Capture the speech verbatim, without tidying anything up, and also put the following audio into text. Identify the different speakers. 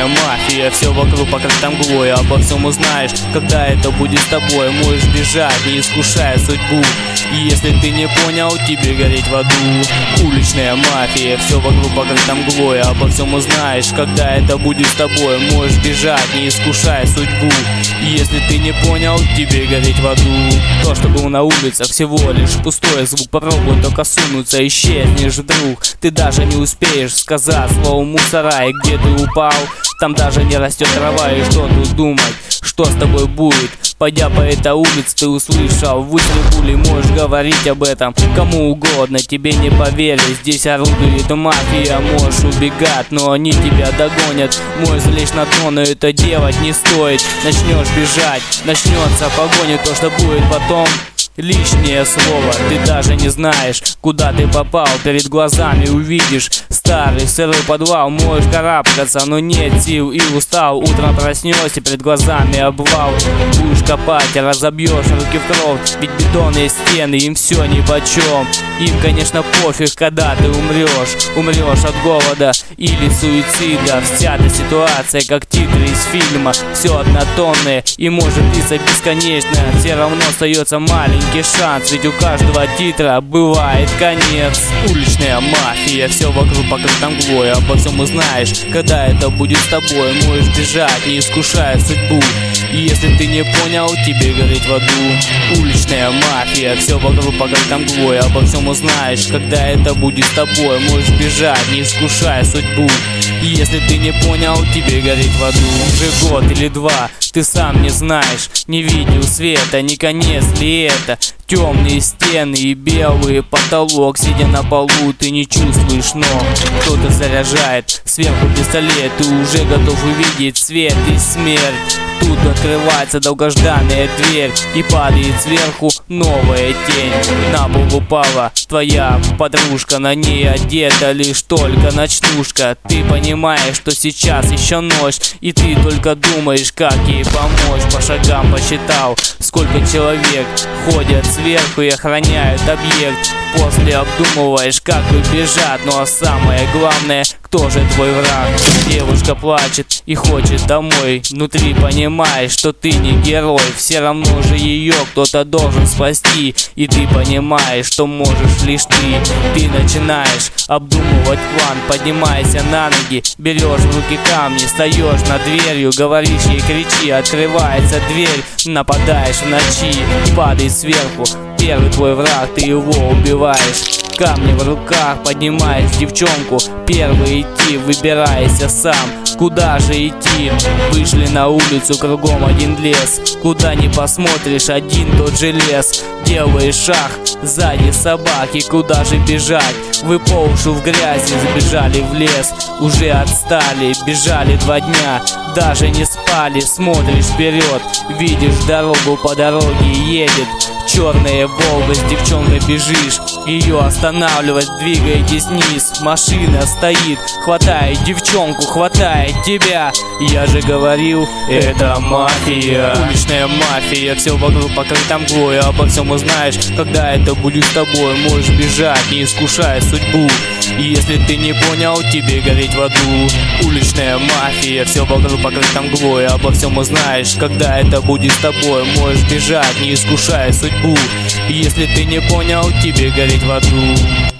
Speaker 1: Уличная мафия, все вокруг покрыто мглой. Обо всем узнаешь, когда это будет с тобой. Можешь бежать, не искушая судьбу. И если ты не понял, тебе гореть в аду. Уличная мафия, все вокруг покрыто мглой. Обо всем узнаешь, когда это будет с тобой. Можешь бежать, не искушая судьбу. И если ты не понял, тебе гореть в аду. То, что было на улицах, всего лишь пустой звук. Попробуй только сунуться, исчезнешь вдруг. Ты даже не успеешь сказать слово мусора. И где ты упал, там даже не растет трава. И что тут думать, что с тобой будет? Пойдя по этой улице, ты услышал выстрел пули. Можешь говорить об этом кому угодно, тебе не поверят. Здесь орудует мафия. Можешь убегать, но они тебя догонят. Можешь залечь на дно, но это делать не стоит. Начнешь бежать, начнется погоня. То, что будет потом, лишнее слово. Ты даже не знаешь, куда ты попал. Перед глазами увидишь старый сырой подвал. Можешь карабкаться, но нет сил и устал. Утром проснешься, перед глазами обвал. Будешь копать, разобьешь руки в кровь. Ведь бетонные стены, им все нипочем. Им, конечно, пофиг, когда ты умрешь. Умрешь от голода или суицида. Вся эта ситуация, как титры из фильма. Все однотонное и может длиться бесконечно. Все равно остается маленький шанс, ведь у каждого титра бывает конец. Уличная мафия, все вокруг покрыто мглой. Обо всем узнаешь, когда это будет с тобой. Можешь бежать, не искушая судьбу. И если ты не понял, тебе гореть в аду. Уличная мафия, все вокруг покрыто мглой. Обо всем узнаешь, когда это будет с тобой. Можешь бежать, не искушая судьбу. И если ты не понял, тебе гореть в аду. Уже год или два, ты сам не знаешь, не видел света, не конец ли это? Темные стены и белый потолок. Сидя на полу, ты не чувствуешь ног. Кто-то заряжает сверху пистолет. Ты уже готов увидеть свет и смерть. Тут открывается долгожданная дверь и падает сверху новая тень. На пол упала твоя подружка, на ней одета лишь только ночнушка. Ты понимаешь, что сейчас еще ночь, и ты только думаешь, как ей помочь. По шагам посчитал, сколько человек ходят сверху и охраняют объект. После обдумываешь, как убежать, ну а самое главное, кто же твой враг? Девушка плачет и хочет домой. Внутри понимаешь, что ты не герой. Все равно же ее кто-то должен спасти. И ты понимаешь, что можешь лишь ты. Ты начинаешь обдумывать план. Поднимайся на ноги, берешь в руки камни, встаешь над дверью, говоришь ей кричи. Открывается дверь, нападаешь в ночи, падай сверху. Первый твой враг, ты его убиваешь. Камни в руках, поднимаешь девчонку. Первый идти, выбирайся сам. Куда же идти? Вышли на улицу, кругом один лес. Куда ни посмотришь, один тот же лес. Делаешь шаг, сзади собаки. Куда же бежать? Вы по уши в грязи, забежали в лес. Уже отстали, бежали два дня. Даже не спали, смотришь вперед. Видишь дорогу, по дороге едет черная Волга, с девчонкой бежишь. Ее останавливать, двигаетесь вниз. Машина стоит, хватает девчонку, хватает тебя. Я же говорил, это мафия. Уличная мафия, все вокруг покрыто мглой. Обо всем узнаешь, когда это будет с тобой. Можешь бежать, не искушая судьбу. И если ты не понял, тебе гореть в аду. Уличная мафия, все вокруг покрыто мглой. Обо всем узнаешь, когда это будет с тобой. Можешь бежать, не искушая судьбу. И если ты не понял, тебе гореть в аду.